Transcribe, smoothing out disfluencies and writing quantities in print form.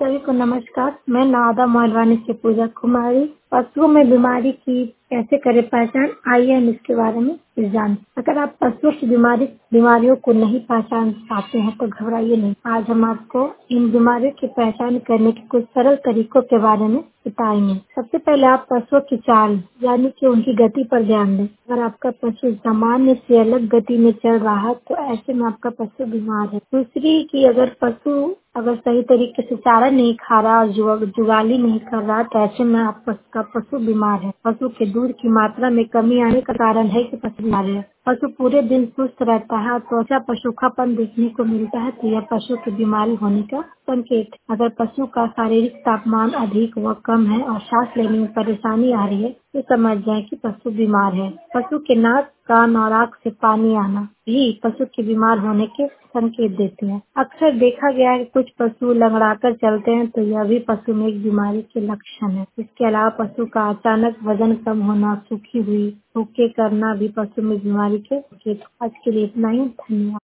सभी को नमस्कार। मैं नादा मोहलवानी से पूजा कुमारी। पशुओं में बीमारी की कैसे करें पहचान, आइए हम इसके बारे में जानें। अगर आप पशुओं की बीमारियों को नहीं पहचान पाते हैं तो घबराइए नहीं। आज हम आपको इन बीमारियों की पहचान करने के कुछ सरल तरीकों के बारे में बताएंगे। सबसे पहले आप पशुओं की चाल यानी कि उनकी गति पर ध्यान दें। अगर आपका पशु सामान्य से अलग गति में चल रहा है तो ऐसे में आपका पशु बीमार है। दूसरी कि अगर पशु सही तरीके से चारा नहीं खा रहा और जुगाली नहीं कर रहा तो ऐसे में आपका पशु बीमार है। पशु के दूध की मात्रा में कमी आने का कारण है कि पशु बीमार है। पशु पूरे दिन सुस्त रहता है और त्वचा पर सूखापन देखने को मिलता है तो यह पशु की बीमारी होने का संकेत है। अगर पशु का शारीरिक तापमान अधिक व कम है और सांस लेने में परेशानी आ रही है तो समझ जाए कि पशु बीमार है। पशु के नाक, कान और आँख से पानी आना भी पशु के बीमार होने के संकेत देते हैं। अक्सर देखा गया है कि कुछ पशु लंगड़ाकर चलते हैं तो यह भी पशु में एक बीमारी के लक्षण है। इसके अलावा पशु का अचानक वजन कम होना, सूखी हुई भूखे करना भी पशु में बीमारी के संकेत। आज के लिए इतना ही। धन्यवाद।